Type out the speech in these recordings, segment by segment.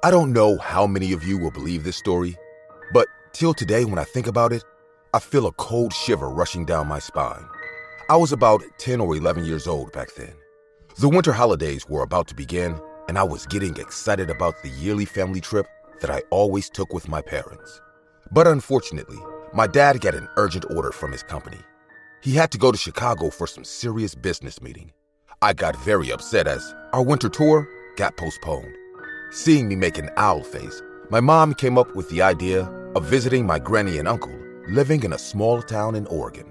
I don't know how many of you will believe this story, but till today when I think about it, I feel a cold shiver rushing down my spine. I was about 10 or 11 years old back then. The winter holidays were about to begin, and I was getting excited about the yearly family trip that I always took with my parents. But unfortunately, my dad got an urgent order from his company. He had to go to Chicago for some serious business meeting. I got very upset as our winter tour got postponed. Seeing me make an owl face, my mom came up with the idea of visiting my granny and uncle living in a small town in Oregon.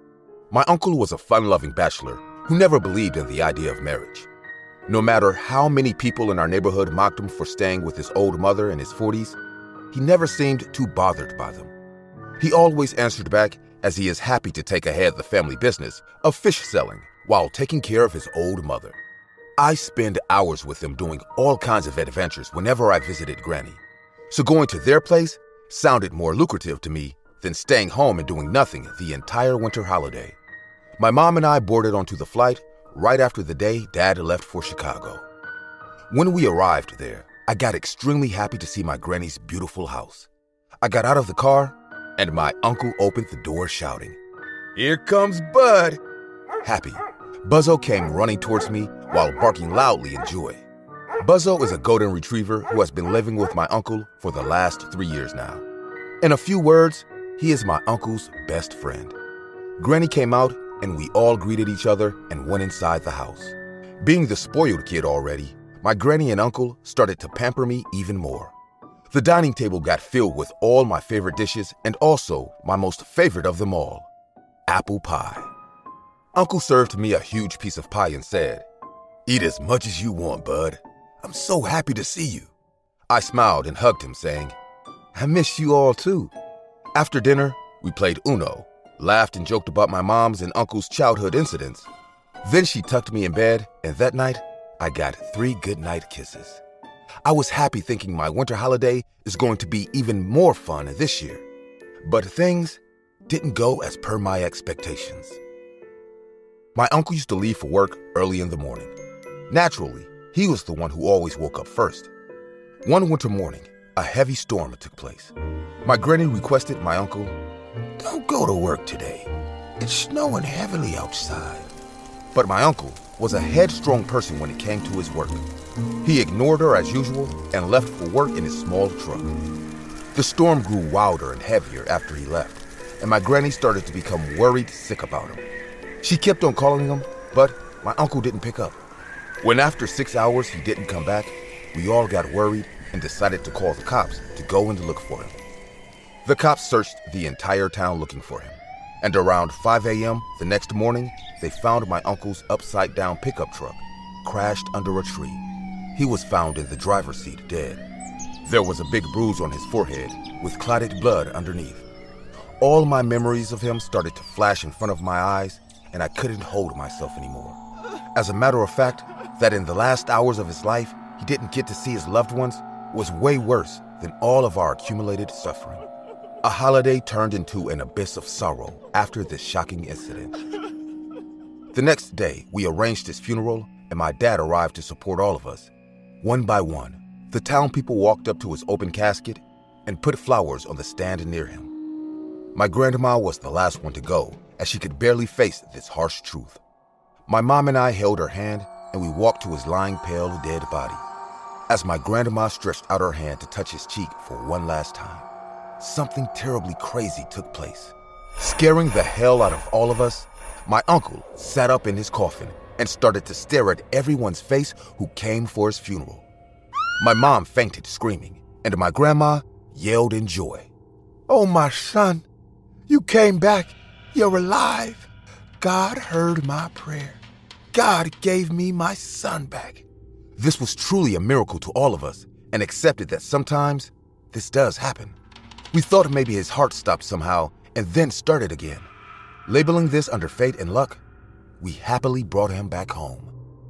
My uncle was a fun-loving bachelor who never believed in the idea of marriage. No matter how many people in our neighborhood mocked him for staying with his old mother in his 40s, he never seemed too bothered by them. He always answered back as he is happy to take ahead the family business of fish selling while taking care of his old mother. I spend hours with them doing all kinds of adventures whenever I visited Granny, so going to their place sounded more lucrative to me than staying home and doing nothing the entire winter holiday. My mom and I boarded onto the flight right after the day Dad left for Chicago. When we arrived there, I got extremely happy to see my granny's beautiful house. I got out of the car, and my uncle opened the door shouting, "Here comes Bud!" Happy, Buzzo came running towards me while barking loudly in joy. Buzzo is a golden retriever who has been living with my uncle for the last 3 years now. In a few words, he is my uncle's best friend. Granny came out, and we all greeted each other and went inside the house. Being the spoiled kid already, my granny and uncle started to pamper me even more. The dining table got filled with all my favorite dishes and also my most favorite of them all, apple pie. Uncle served me a huge piece of pie and said, "Eat as much as you want, Bud. I'm so happy to see you." I smiled and hugged him, saying, "I miss you all too." After dinner, we played Uno, laughed and joked about my mom's and uncle's childhood incidents. Then she tucked me in bed, and that night, I got 3 goodnight kisses. I was happy thinking my winter holiday is going to be even more fun this year. But things didn't go as per my expectations. My uncle used to leave for work early in the morning. Naturally, he was the one who always woke up first. One winter morning, a heavy storm took place. My granny requested my uncle, "Don't go to work today. It's snowing heavily outside." But my uncle was a headstrong person when it came to his work. He ignored her as usual and left for work in his small truck. The storm grew wilder and heavier after he left, and my granny started to become worried sick about him. She kept on calling him, but my uncle didn't pick up. When after 6 hours he didn't come back, we all got worried and decided to call the cops to go and look for him. The cops searched the entire town looking for him, and around 5 a.m. the next morning, they found my uncle's upside-down pickup truck crashed under a tree. He was found in the driver's seat dead. There was a big bruise on his forehead with clotted blood underneath. All my memories of him started to flash in front of my eyes, and I couldn't hold myself anymore. As a matter of fact, that in the last hours of his life, he didn't get to see his loved ones was way worse than all of our accumulated suffering. A holiday turned into an abyss of sorrow after this shocking incident. The next day, we arranged his funeral, and my dad arrived to support all of us. One by one, the town people walked up to his open casket and put flowers on the stand near him. My grandma was the last one to go, as she could barely face this harsh truth. My mom and I held her hand, and we walked to his lying pale, dead body. As my grandma stretched out her hand to touch his cheek for one last time, something terribly crazy took place. Scaring the hell out of all of us, my uncle sat up in his coffin and started to stare at everyone's face who came for his funeral. My mom fainted screaming, and my grandma yelled in joy. "Oh, my son, you came back. You're alive. God heard my prayer. God gave me my son back." This was truly a miracle to all of us, and accepted that sometimes this does happen. We thought maybe his heart stopped somehow and then started again. Labeling this under fate and luck, we happily brought him back home.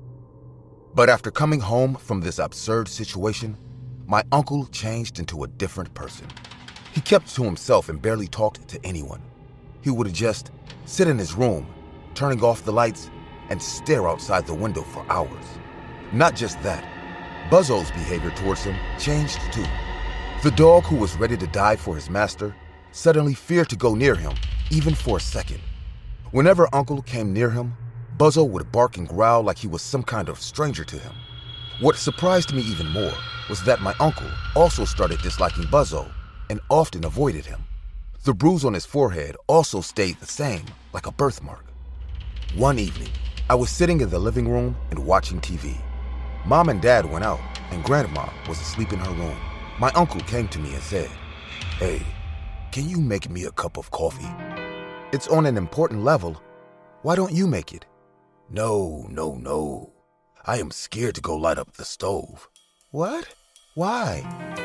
But after coming home from this absurd situation, my uncle changed into a different person. He kept to himself and barely talked to anyone. He would just sit in his room, turning off the lights, and stare outside the window for hours. Not just that, Buzzo's behavior towards him changed too. The dog, who was ready to die for his master, suddenly feared to go near him, even for a second. Whenever Uncle came near him, Buzzo would bark and growl like he was some kind of stranger to him. What surprised me even more was that my uncle also started disliking Buzzo and often avoided him. The bruise on his forehead also stayed the same, like a birthmark. One evening, I was sitting in the living room and watching TV. Mom and Dad went out, and Grandma was asleep in her room. My uncle came to me and said, "Hey, can you make me a cup of coffee? It's on an important level. Why don't you make it?" No. I am scared to go light up the stove." "What? Why?"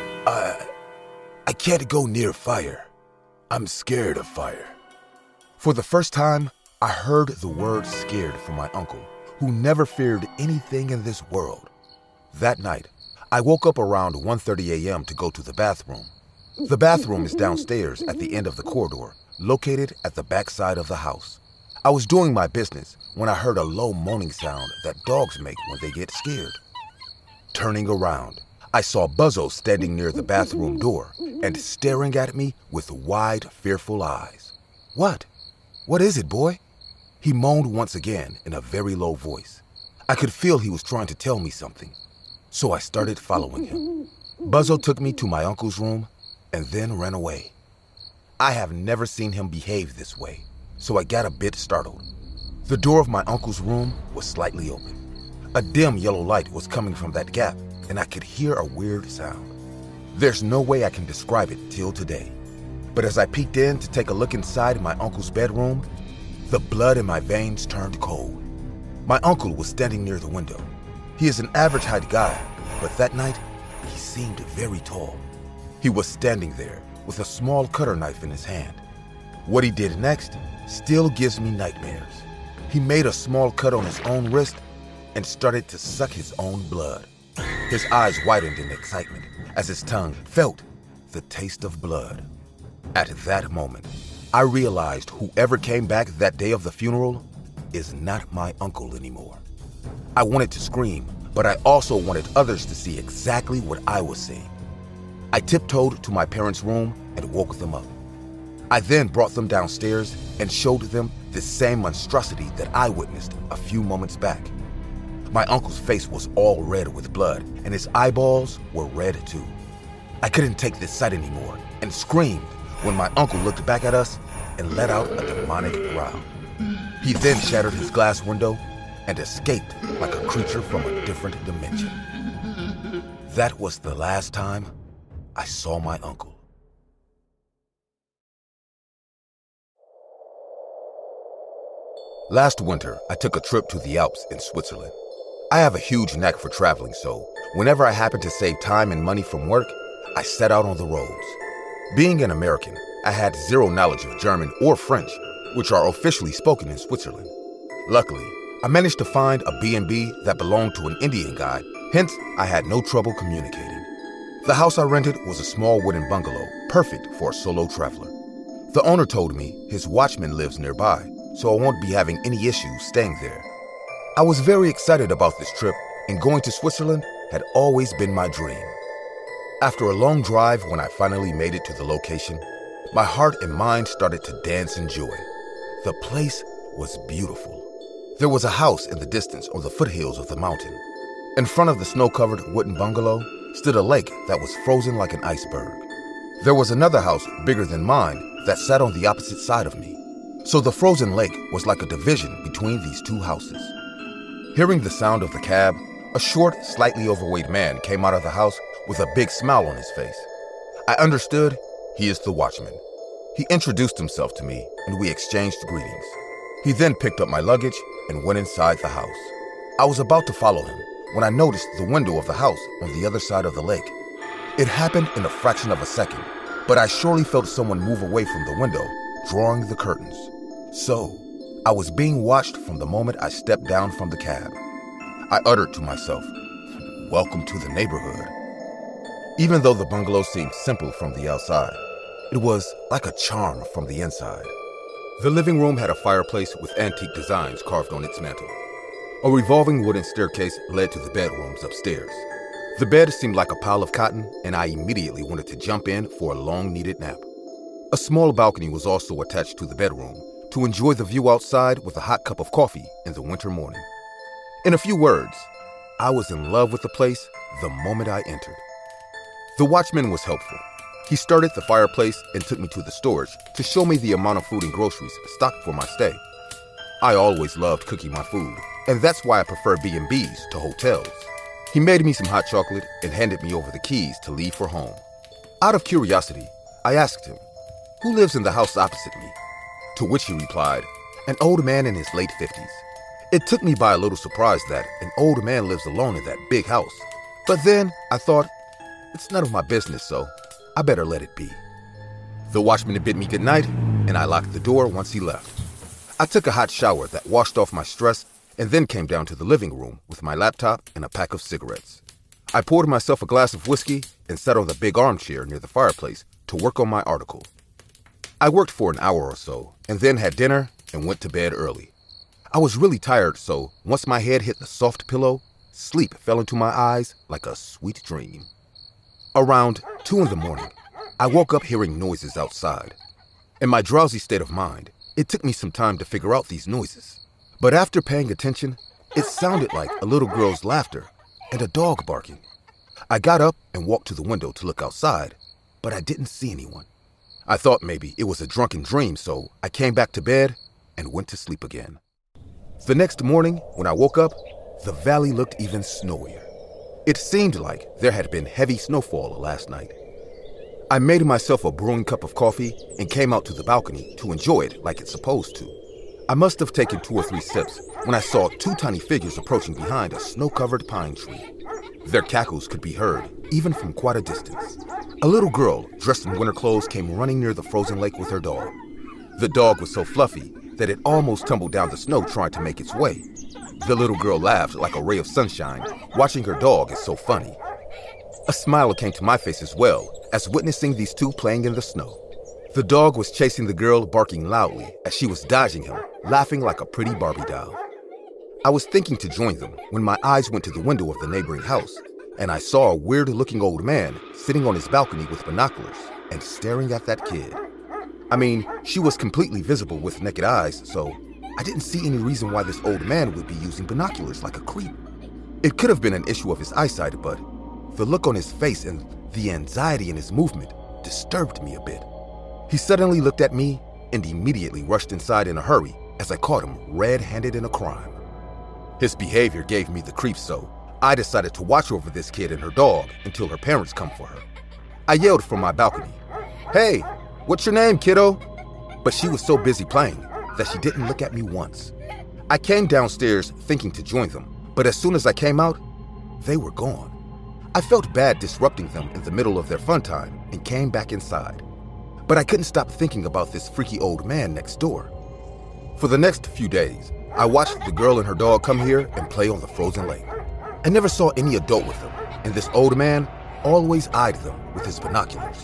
I can't go near fire. I'm scared of fire." For the first time, I heard the word scared from my uncle, who never feared anything in this world. That night, I woke up around 1:30 a.m. to go to the bathroom. The bathroom is downstairs at the end of the corridor, located at the back side of the house. I was doing my business when I heard a low moaning sound that dogs make when they get scared. Turning around, I saw Buzzo standing near the bathroom door and staring at me with wide, fearful eyes. "What? What is it, boy?" He moaned once again in a very low voice. I could feel he was trying to tell me something, so I started following him. Buzzo took me to my uncle's room and then ran away. I have never seen him behave this way, so I got a bit startled. The door of my uncle's room was slightly open. A dim yellow light was coming from that gap, and I could hear a weird sound. There's no way I can describe it till today. But as I peeked in to take a look inside my uncle's bedroom, the blood in my veins turned cold. My uncle was standing near the window. He is an average height guy, but that night, he seemed very tall. He was standing there with a small cutter knife in his hand. What he did next still gives me nightmares. He made a small cut on his own wrist and started to suck his own blood. His eyes widened in excitement as his tongue felt the taste of blood. At that moment, I realized whoever came back that day of the funeral is not my uncle anymore. I wanted to scream, but I also wanted others to see exactly what I was seeing. I tiptoed to my parents' room and woke them up. I then brought them downstairs and showed them the same monstrosity that I witnessed a few moments back. My uncle's face was all red with blood, and his eyeballs were red too. I couldn't take this sight anymore and screamed when my uncle looked back at us and let out a demonic growl. He then shattered his glass window and escaped like a creature from a different dimension. That was the last time I saw my uncle. Last winter, I took a trip to the Alps in Switzerland. I have a huge knack for traveling, so whenever I happen to save time and money from work, I set out on the roads. Being an American, I had zero knowledge of German or French, which are officially spoken in Switzerland. Luckily, I managed to find a B&B that belonged to an Indian guy, hence I had no trouble communicating. The house I rented was a small wooden bungalow, perfect for a solo traveler. The owner told me his watchman lives nearby, so I won't be having any issues staying there. I was very excited about this trip, and going to Switzerland had always been my dream. After a long drive, when I finally made it to the location, my heart and mind started to dance in joy. The place was beautiful. There was a house in the distance on the foothills of the mountain. In front of the snow-covered wooden bungalow stood a lake that was frozen like an iceberg. There was another house bigger than mine that sat on the opposite side of me. So the frozen lake was like a division between these two houses. Hearing the sound of the cab, a short, slightly overweight man came out of the house with a big smile on his face. I understood he is the watchman. He introduced himself to me, and we exchanged greetings. He then picked up my luggage and went inside the house. I was about to follow him when I noticed the window of the house on the other side of the lake. It happened in a fraction of a second, but I surely felt someone move away from the window, drawing the curtains. So, I was being watched from the moment I stepped down from the cab. I uttered to myself, "Welcome to the neighborhood." Even though the bungalow seemed simple from the outside, it was like a charm from the inside. The living room had a fireplace with antique designs carved on its mantel. A revolving wooden staircase led to the bedrooms upstairs. The bed seemed like a pile of cotton, and I immediately wanted to jump in for a long-needed nap. A small balcony was also attached to the bedroom to enjoy the view outside with a hot cup of coffee in the winter morning. In a few words, I was in love with the place the moment I entered. The watchman was helpful. He started the fireplace and took me to the storage to show me the amount of food and groceries stocked for my stay. I always loved cooking my food, and that's why I prefer B&Bs to hotels. He made me some hot chocolate and handed me over the keys to leave for home. Out of curiosity, I asked him, "Who lives in the house opposite me?" To which he replied, "An old man in his late 50s. It took me by a little surprise that an old man lives alone in that big house. But then I thought, it's none of my business, so I better let it be. The watchman bid me good night, and I locked the door once he left. I took a hot shower that washed off my stress and then came down to the living room with my laptop and a pack of cigarettes. I poured myself a glass of whiskey and sat on the big armchair near the fireplace to work on my article. I worked for an hour or so and then had dinner and went to bed early. I was really tired, so once my head hit the soft pillow, sleep fell into my eyes like a sweet dream. Around 2 in the morning, I woke up hearing noises outside. In my drowsy state of mind, it took me some time to figure out these noises. But after paying attention, it sounded like a little girl's laughter and a dog barking. I got up and walked to the window to look outside, but I didn't see anyone. I thought maybe it was a drunken dream, so I came back to bed and went to sleep again. The next morning, when I woke up, the valley looked even snowier. It seemed like there had been heavy snowfall last night. I made myself a brewing cup of coffee and came out to the balcony to enjoy it like it's supposed to. I must have taken 2 or 3 sips when I saw 2 tiny figures approaching behind a snow-covered pine tree. Their cackles could be heard, even from quite a distance. A little girl, dressed in winter clothes, came running near the frozen lake with her dog. The dog was so fluffy that it almost tumbled down the snow trying to make its way. The little girl laughed like a ray of sunshine. Watching her dog is so funny. A smile came to my face as well as witnessing these 2 playing in the snow. The dog was chasing the girl, barking loudly as she was dodging him, laughing like a pretty Barbie doll. I was thinking to join them when my eyes went to the window of the neighboring house, and I saw a weird-looking old man sitting on his balcony with binoculars and staring at that kid. I mean, she was completely visible with naked eyes, so I didn't see any reason why this old man would be using binoculars like a creep. It could have been an issue of his eyesight, but the look on his face and the anxiety in his movement disturbed me a bit. He suddenly looked at me and immediately rushed inside in a hurry as I caught him red-handed in a crime. His behavior gave me the creeps, so I decided to watch over this kid and her dog until her parents come for her. I yelled from my balcony, "Hey, what's your name, kiddo?" But she was so busy playing that she didn't look at me once. I came downstairs thinking to join them, but as soon as I came out, they were gone. I felt bad disrupting them in the middle of their fun time and came back inside. But I couldn't stop thinking about this freaky old man next door. For the next few days, I watched the girl and her dog come here and play on the frozen lake. I never saw any adult with them, and this old man always eyed them with his binoculars.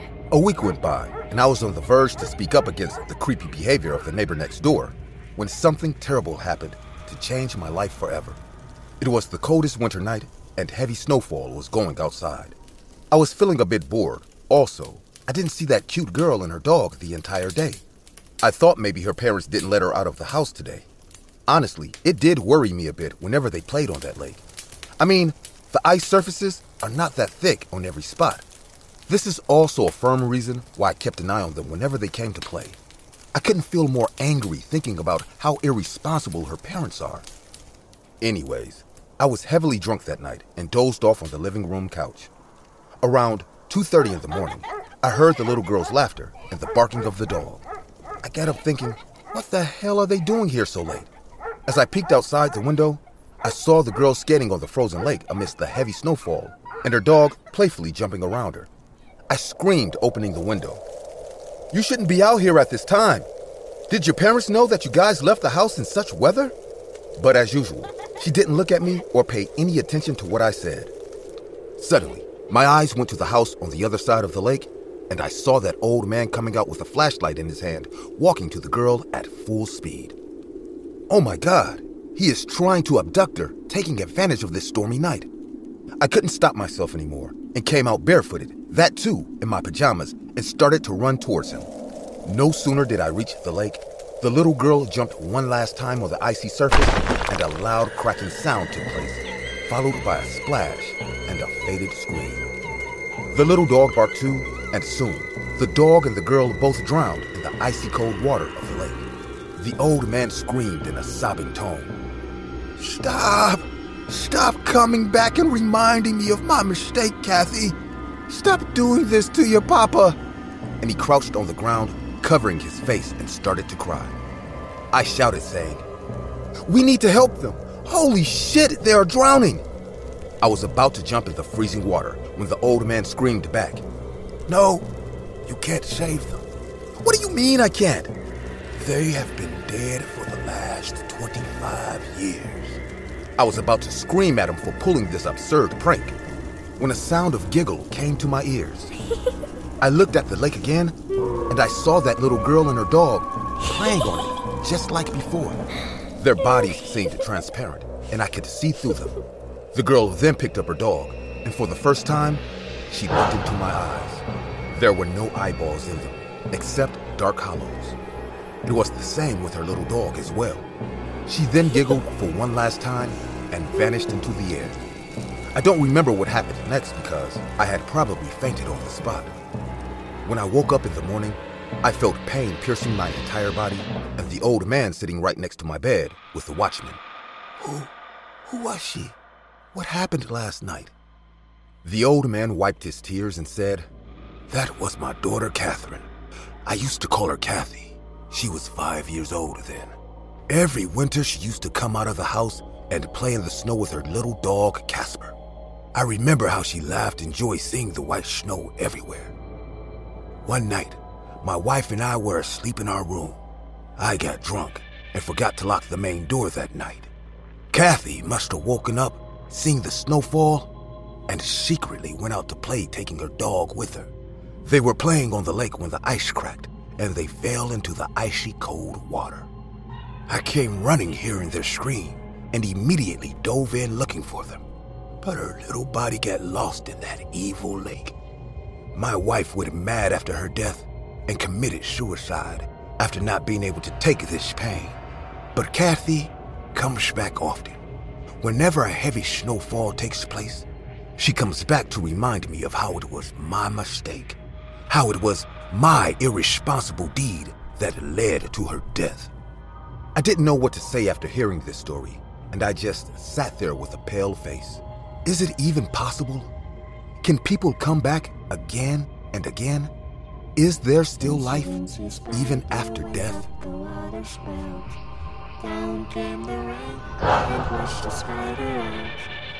A week went by, and I was on the verge to speak up against the creepy behavior of the neighbor next door when something terrible happened to change my life forever. It was the coldest winter night, and heavy snowfall was going outside. I was feeling a bit bored. Also, I didn't see that cute girl and her dog the entire day. I thought maybe her parents didn't let her out of the house today. Honestly, it did worry me a bit whenever they played on that lake. I mean, the ice surfaces are not that thick on every spot. This is also a firm reason why I kept an eye on them whenever they came to play. I couldn't feel more angry thinking about how irresponsible her parents are. Anyways, I was heavily drunk that night and dozed off on the living room couch. Around 2:30 in the morning, I heard the little girl's laughter and the barking of the dog. I got up thinking, what the hell are they doing here so late? As I peeked outside the window, I saw the girl skating on the frozen lake amidst the heavy snowfall and her dog playfully jumping around her. I screamed, opening the window. "You shouldn't be out here at this time. Did your parents know that you guys left the house in such weather?" But as usual, she didn't look at me or pay any attention to what I said. Suddenly, my eyes went to the house on the other side of the lake, and I saw that old man coming out with a flashlight in his hand, walking to the girl at full speed. Oh my God, he is trying to abduct her, taking advantage of this stormy night. I couldn't stop myself anymore and came out barefooted, that too, in my pajamas, and started to run towards him. No sooner did I reach the lake, the little girl jumped one last time on the icy surface, and a loud cracking sound took place, followed by a splash and a faded scream. The little dog barked too, and soon, the dog and the girl both drowned in the icy cold water of the lake. The old man screamed in a sobbing tone. "Stop! Stop coming back and reminding me of my mistake, Kathy. Stop doing this to your papa." And he crouched on the ground, covering his face, and started to cry. I shouted, saying, "We need to help them. Holy shit, they are drowning." I was about to jump in the freezing water when the old man screamed back, "No, you can't save them." "What do you mean I can't?" "They have been dead for the last 25 years. I was about to scream at him for pulling this absurd prank when a sound of giggle came to my ears. I looked at the lake again, and I saw that little girl and her dog playing on it, just like before. Their bodies seemed transparent, and I could see through them. The girl then picked up her dog, and for the first time, she looked into my eyes. There were no eyeballs in them, except dark hollows. It was the same with her little dog as well. She then giggled for one last time and vanished into the air. I don't remember what happened next because I had probably fainted on the spot. When I woke up in the morning, I felt pain piercing my entire body and the old man sitting right next to my bed with the watchman. Who was she? What happened last night?" The old man wiped his tears and said, "That was my daughter, Catherine. I used to call her Kathy. She was 5 years old then. Every winter she used to come out of the house and play in the snow with her little dog, Casper. I remember how she laughed and joy seeing the white snow everywhere. One night, my wife and I were asleep in our room. I got drunk and forgot to lock the main door that night. Kathy must have woken up, seeing the snowfall, and secretly went out to play, taking her dog with her. They were playing on the lake when the ice cracked, and they fell into the icy cold water. I came running hearing their scream, and immediately dove in looking for them. But her little body got lost in that evil lake. My wife went mad after her death and committed suicide after not being able to take this pain. But Kathy comes back often. Whenever a heavy snowfall takes place, she comes back to remind me of how it was my mistake, how it was my irresponsible deed that led to her death." I didn't know what to say after hearing this story, and I just sat there with a pale face. Is it even possible? Can people come back again and again? Is there still life even after death? Down came the rain and washed the spider out.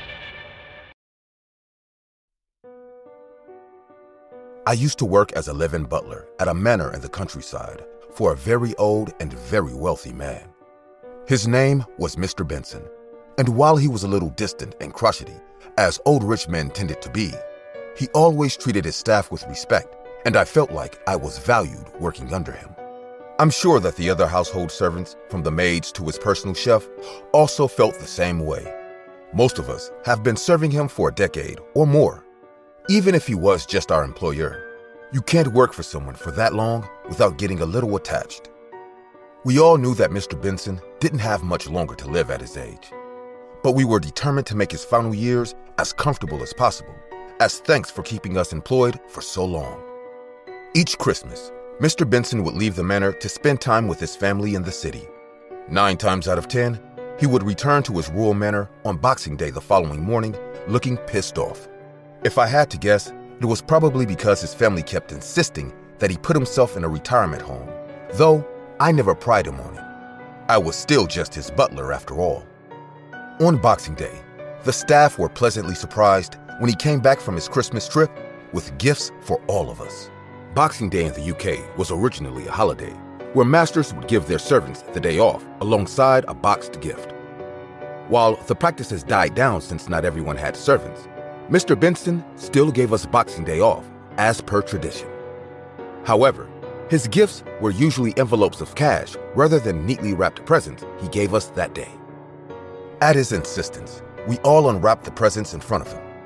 I used to work as a live-in butler at a manor in the countryside for a very old and very wealthy man. His name was Mr. Benson, and while he was a little distant and crotchety, as old rich men tended to be, he always treated his staff with respect, and I felt like I was valued working under him. I'm sure that the other household servants, from the maids to his personal chef, also felt the same way. Most of us have been serving him for a decade or more. Even if he was just our employer, you can't work for someone for that long without getting a little attached. We all knew that Mr. Benson didn't have much longer to live at his age, but we were determined to make his final years as comfortable as possible, as thanks for keeping us employed for so long. Each Christmas, Mr. Benson would leave the manor to spend time with his family in the city. 9 times out of 10, he would return to his rural manor on Boxing Day the following morning, looking pissed off. If I had to guess, it was probably because his family kept insisting that he put himself in a retirement home, though I never pried him on it. I was still just his butler after all. On Boxing Day, the staff were pleasantly surprised when he came back from his Christmas trip with gifts for all of us. Boxing Day in the UK was originally a holiday where masters would give their servants the day off alongside a boxed gift. While the practice has died down since not everyone had servants, Mr. Benson still gave us Boxing Day off as per tradition. However, his gifts were usually envelopes of cash rather than neatly wrapped presents he gave us that day. At his insistence, we all unwrapped the presents in front of him,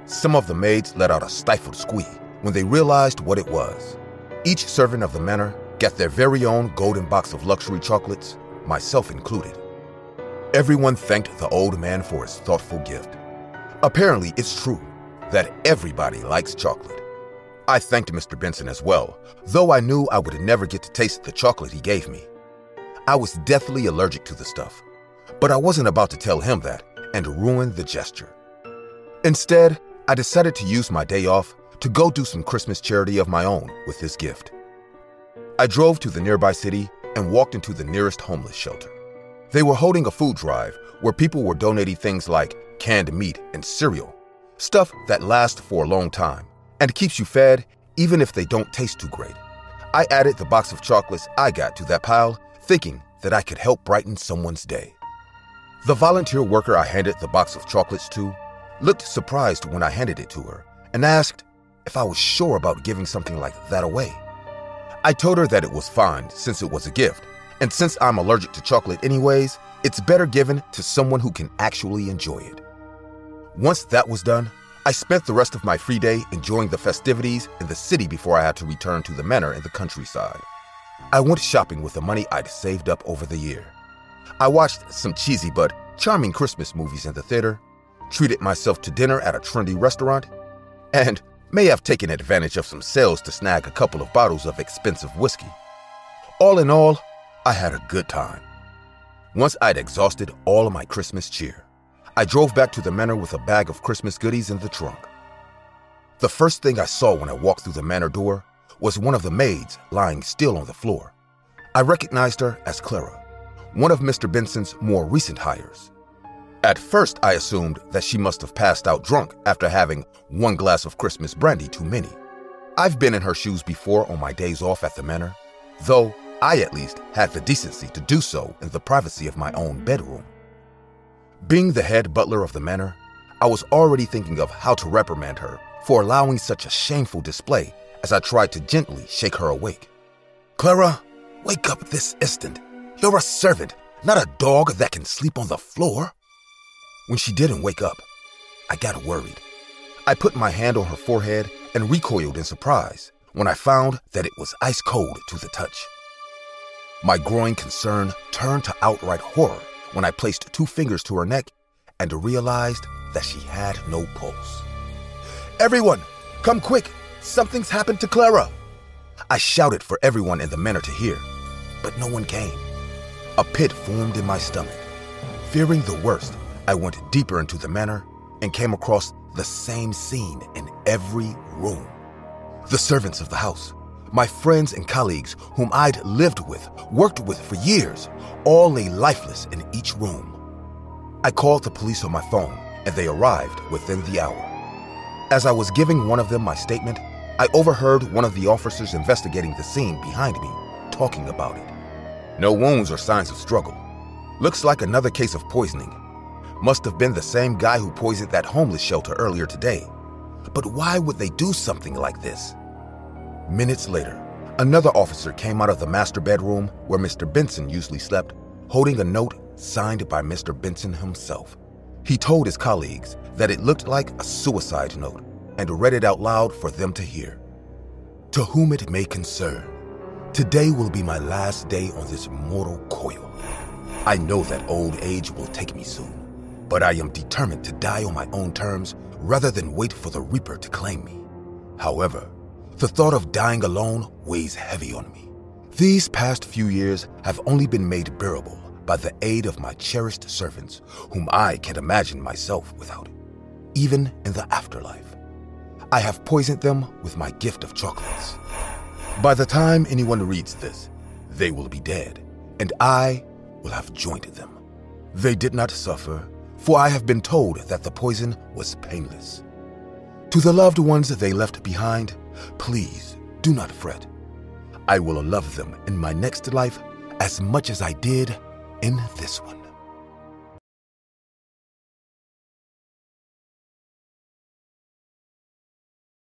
Some of the maids let out a stifled squeak when they realized what it was. Each servant of the manor got their very own golden box of luxury chocolates, myself included. Everyone thanked the old man for his thoughtful gift. Apparently, it's true that everybody likes chocolate. I thanked Mr. Benson as well, though I knew I would never get to taste the chocolate he gave me. I was deathly allergic to the stuff, but I wasn't about to tell him that and ruin the gesture. Instead, I decided to use my day off to go do some Christmas charity of my own with his gift. I drove to the nearby city and walked into the nearest homeless shelter. They were holding a food drive where people were donating things like canned meat and cereal, stuff that lasts for a long time and keeps you fed even if they don't taste too great. I added the box of chocolates I got to that pile, thinking that I could help brighten someone's day. The volunteer worker I handed the box of chocolates to looked surprised when I handed it to her and asked if I was sure about giving something like that away. I told her that it was fine since it was a gift, and since I'm allergic to chocolate anyways, it's better given to someone who can actually enjoy it. Once that was done, I spent the rest of my free day enjoying the festivities in the city before I had to return to the manor in the countryside. I went shopping with the money I'd saved up over the year. I watched some cheesy but charming Christmas movies in the theater, treated myself to dinner at a trendy restaurant, and may have taken advantage of some sales to snag a couple of bottles of expensive whiskey. All in all, I had a good time. Once I'd exhausted all of my Christmas cheer, I drove back to the manor with a bag of Christmas goodies in the trunk. The first thing I saw when I walked through the manor door was one of the maids lying still on the floor. I recognized her as Clara, one of Mr. Benson's more recent hires. At first, I assumed that she must have passed out drunk after having one glass of Christmas brandy too many. I've been in her shoes before on my days off at the manor, though I at least had the decency to do so in the privacy of my own bedroom. Being the head butler of the manor, I was already thinking of how to reprimand her for allowing such a shameful display as I tried to gently shake her awake. "Clara, wake up this instant. You're a servant, not a dog that can sleep on the floor." When she didn't wake up, I got worried. I put my hand on her forehead and recoiled in surprise when I found that it was ice cold to the touch. My growing concern turned to outright horror when I placed 2 fingers to her neck and realized that she had no pulse. "Everyone, come quick! Something's happened to Clara!" I shouted for everyone in the manor to hear, but no one came. A pit formed in my stomach. Fearing the worst, I went deeper into the manor and came across the same scene in every room. The servants of the house, my friends and colleagues whom I'd lived with, worked with for years, all lay lifeless in each room. I called the police on my phone, and they arrived within the hour. As I was giving one of them my statement, I overheard one of the officers investigating the scene behind me talking about it. "No wounds or signs of struggle. Looks like another case of poisoning. Must have been the same guy who poisoned that homeless shelter earlier today. But why would they do something like this?" Minutes later, another officer came out of the master bedroom where Mr. Benson usually slept, holding a note signed by Mr. Benson himself. He told his colleagues that it looked like a suicide note and read it out loud for them to hear. "To whom it may concern, today will be my last day on this mortal coil. I know that old age will take me soon, but I am determined to die on my own terms rather than wait for the Reaper to claim me. However, the thought of dying alone weighs heavy on me. These past few years have only been made bearable by the aid of my cherished servants, whom I can't imagine myself without, even in the afterlife. I have poisoned them with my gift of chocolates. By the time anyone reads this, they will be dead, and I will have joined them. They did not suffer, for I have been told that the poison was painless. To the loved ones they left behind, please do not fret. I will love them in my next life as much as I did in this one."